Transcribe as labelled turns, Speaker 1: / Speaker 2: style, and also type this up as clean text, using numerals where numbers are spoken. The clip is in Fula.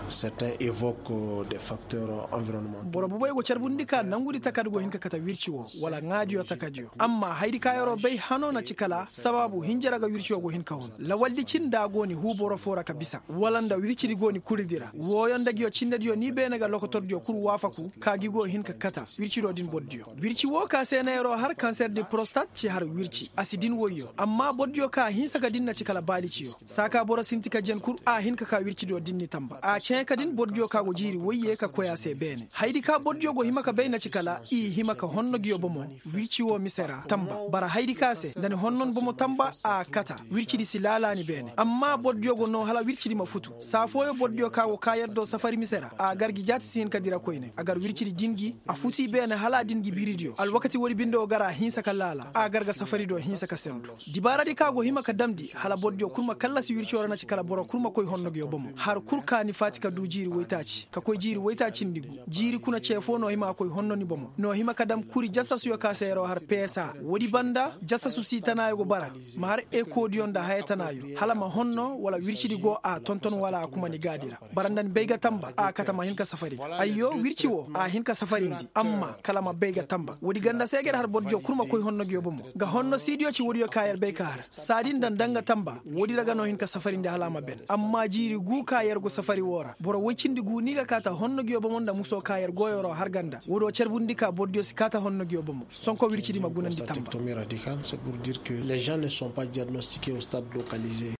Speaker 1: certains évoquent des facteurs environnementaux.
Speaker 2: Boro boy go charbundika nangudi takadgo hinka kata wirciwo wala ngadiyo takadio amma haidi kayoro bay hano na cikala sababu hinjara ga wirciwo go hinka hon la waldi cinda goni hu boro fora kabisa walanda wircidi goni kuridira woyonda giyo cindadio ni be naga lokotordio kur wafaku kagi go hinka kata wircido din boddio wirciwo ka senero har cancer de prostate ci har wirci asidin woyo amma boddio ka hinsa ga dinna cikala bali ciyo saka boro sintika jen kur a hinka ka wircido dinni tamba a cen kadin boddio ka go jiri woyye ka koya se bene haidi ka boddio go himaka bayna cikala i himaka honno giyo bomo wirciwo misera tamba bara haidi kase dani honnon bomo tamba a kata wircidi silala ni bene amma boddio go no hala wircidi mafutu safoyo boddio ka go kayaddo safari misera a gargi jati sin kadira koyne agar wircidi dingi a futi bene hala dingi biridio al wakati wori bindo gara hinsa kallala a garga safari do hinsa kasendu dibara di ka go himaka damdi hala boddio kurma kala si wirciwo na cikala boro kurma koy honno giyo bomo har kurka ni fatika du jiri woytaci ka koy jiri woytaci ndigu jiri kuna chefo no hima koy honno ni bomo no hima kadam kuri jassasu yo kasero har pesa wodi banda jassasu sitanayo go bara ma har ekodion da haytanayo hala ma honno wala wircidi go a tonton wala kuma ni gadira barandan beyga tamba a katama hinka safari ayyo wirciwo a hinka safari ndi amma kalama beyga tamba wodi ganda seger har bodjo kurma koy honno giyo bomo ga honno sidio ci wodi yo kayar beykar sadin dan danga tamba wodi daga no hinka safari ndi halama ben amma jiri gu kayar go safari wora boro wicindi gu ni ga kata honno giyo bomo da muso kayar goyoro har ganda wodo cerbundika bodjo sikata honno giyo bomo sonko wircidi magunandi tamba.
Speaker 1: C'est pour dire que les gens ne sont pas diagnostiqués au stade localisé.